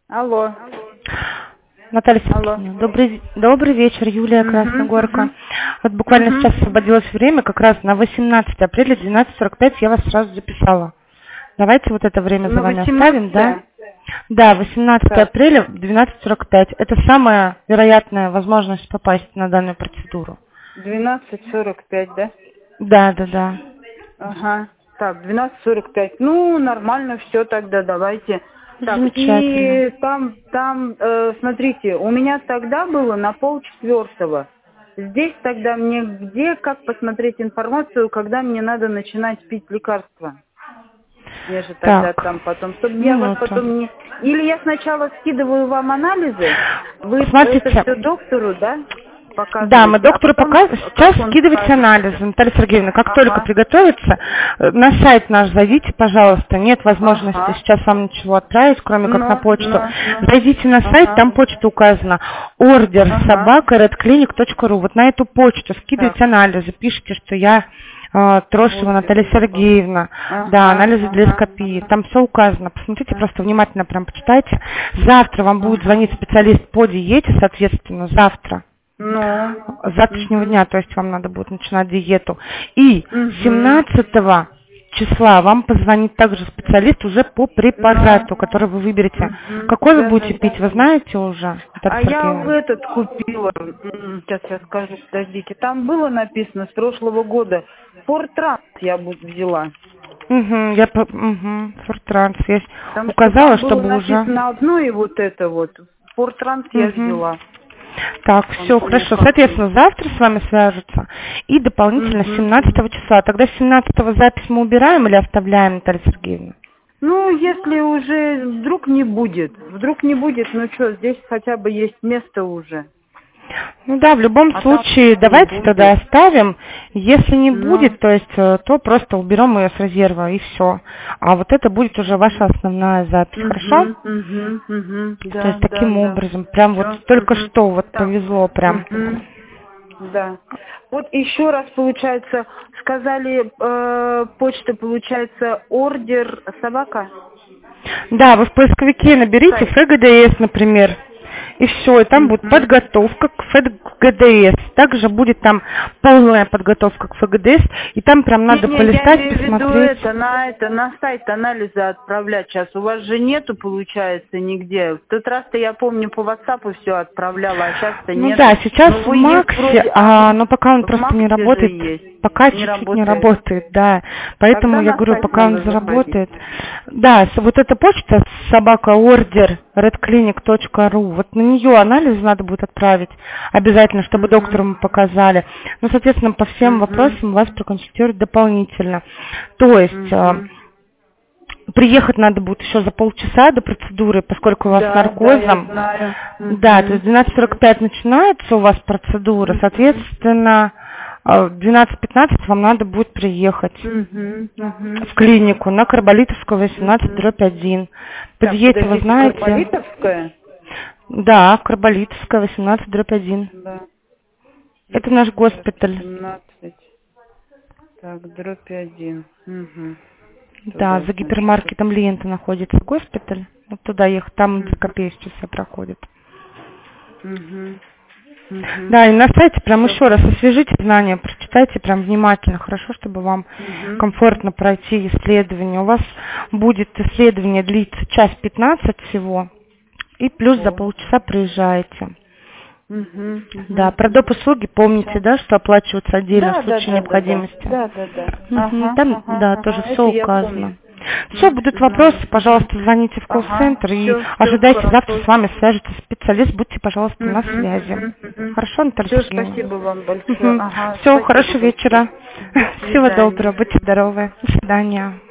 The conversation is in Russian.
Алло. Наталья Алло. Сергеевна, добрый вечер, Юлия Красногорка. Вот буквально сейчас освободилось время, как раз на 18 апреля 12:45 я вас сразу записала. Давайте вот это время за вами оставим, да? Да, 18 апреля 12:45. Это самая вероятная возможность попасть на данную процедуру. 12:45, да? Да. Ага. Так, 12:45. Ну, нормально все тогда, давайте. Так, Замечательно. и там, смотрите, у меня тогда было на 3:30. Здесь тогда мне как посмотреть информацию, когда мне надо начинать пить лекарства? Мне же тогда Так, там потом, чтобы я вас минуту. потом не... Или я сначала скидываю вам анализы, вы Смотрите. это все доктору, да, показываете? Да, мы доктору потом, показываем. Сейчас как он скидывайте скажет? анализы, Наталья Сергеевна. Как только Ага. приготовится, на сайт наш зайдите, пожалуйста. Нет возможности Ага. сейчас вам ничего отправить, кроме как на почту. Но. Зайдите на сайт, там почта указана. Ордер собака redclinic.ru. Вот на эту почту скидывайте анализы, пишите, что я Трошева Наталья Сергеевна. Да, анализы для эскопии. Там все указано. Посмотрите, просто внимательно прям почитайте. Завтра вам будет звонить специалист по диете, соответственно, завтра. С завтрашнего дня, то есть вам надо будет начинать диету. И 17 числа вам позвонит также специалист уже по препарату, который вы выберете. Какой вы будете пить, вы знаете уже? А я этот купила, сейчас я скажу, подождите, там было написано с прошлого года, Фортранс я взяла. Фортранс. Я Там указала, было чтобы написано уже... одно и вот это вот. Фортранс я взяла. Так, все, хорошо. Соответственно, завтра с вами свяжутся. И дополнительно 17 числа. Тогда 17-го запись мы убираем или оставляем, Наталья Сергеевна? Ну, если уже вдруг не будет, ну что, здесь хотя бы есть место уже. Ну да, в любом случае, давайте тогда оставим. Если не будет, то есть, то просто уберем ее с резерва и все. А вот это будет уже ваша основная запись, хорошо? То есть таким образом, прям вот только что вот повезло прям. Да. Вот еще раз, получается, сказали, почта, получается, ордер собака? Да, вы в поисковике наберите ФГДС, например. И все, и там будет подготовка к ФГДС. Также будет там полная подготовка к ФГДС, и там прям надо полистать, я посмотреть. Я имею в виду на сайт анализы отправлять сейчас. У вас же нету, получается, нигде. В тот раз-то я помню по WhatsApp все отправляла, а сейчас-то нет. Ну да, сейчас в Максе, но пока он просто не работает. Пока чуть-чуть не работает, да. Поэтому я говорю, пока он заработает. Да, вот эта почта собака ордер redclinic.ru, вот на нее анализ надо будет отправить обязательно, чтобы доктору мы показали. Ну, соответственно, по всем вопросам вас проконсультируют дополнительно. То есть приехать надо будет еще за полчаса до процедуры, поскольку у вас с наркозом. Да, то есть 12:45 начинается у вас процедура, соответственно, в 12:15 вам надо будет приехать в клинику на Карболитовского 18/1. По диете вы знаете. Карболитовская? Да, Карболитовская 18/1. Да. Это наш госпиталь. 17. Так, /1. Да, за гипермаркетом Лента находится госпиталь. Вот туда ехать, там эндоскопия сейчас все проходит. Да, и на сайте прям еще раз освежите знания, прочитайте прям внимательно, хорошо, чтобы вам комфортно пройти исследование. У вас будет исследование длиться 1:15 всего, и плюс за полчаса приезжаете. Да, про доп. Услуги помните, да, что оплачиваются отдельно в случае необходимости. Там, да, тоже все указано. Все, будут вопросы, пожалуйста, звоните в колл-центр и ожидайте, завтра с вами свяжется специалист, будьте, пожалуйста, на связи. Хорошо, Наталья Сергеевна? Спасибо вам большое. Все, хорошего вечера. Всего доброго, будьте здоровы. До свидания.